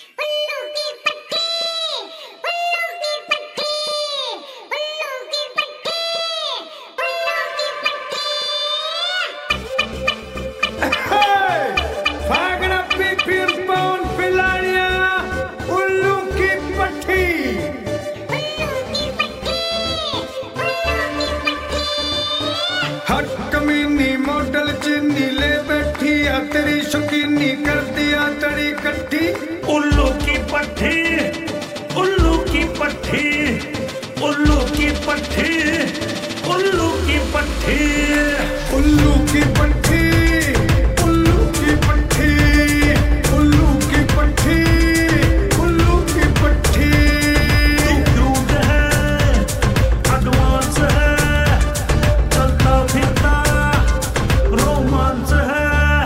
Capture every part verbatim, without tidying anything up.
तेरी शौकीनी कर दिया तड़ी कट्ठी। उल्लू की पट्टी, उल्लू की पट्टी, उल्लू की पट्टी, उल्लू की पट्टी, उल्लू की पट्टी, उल्लू की पट्टी, उल्लू की पट्टी, उल्लू की पट्टी। तू क्यूट है, एडवांस है, चलता फिरता रोमांस है।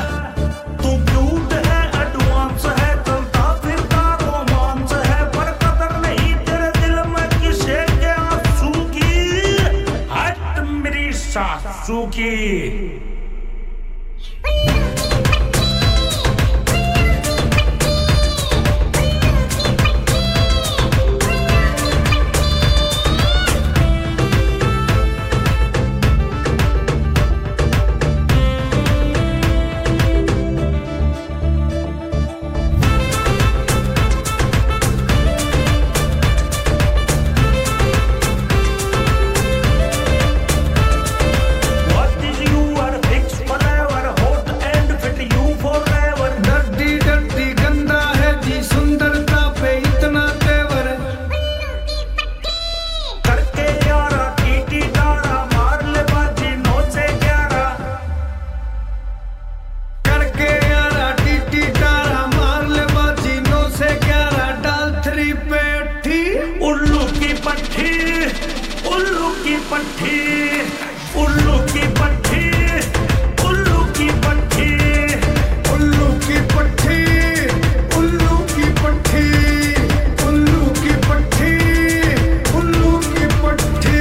सासुकी उल्लू की पट्टी, उल्लू की पट्टी, उल्लू की पट्टी, उल्लू की पट्टी, उल्लू की पट्टी, उल्लू की पट्टी, उल्लू की पट्टी, उल्लू की पट्टी।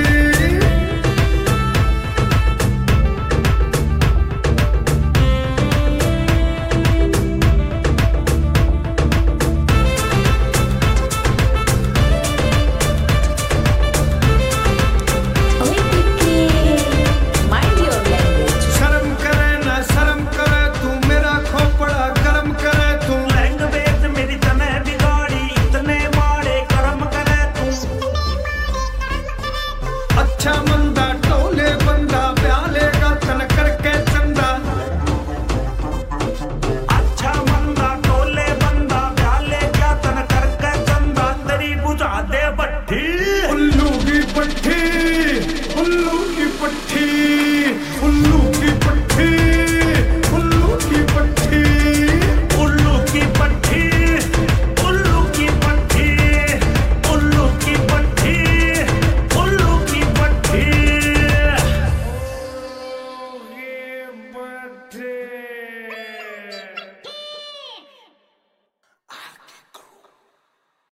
अच्छा मंदा टोले बंदा प्यालेगा तन करके चंदा। अच्छा मंदा टोले बंदा प्यालेगा तन करके चंदा। तेरी बुझा दे भट्टी, उल्लू की पट्टी, उल्लू की पट्टी, उल्लू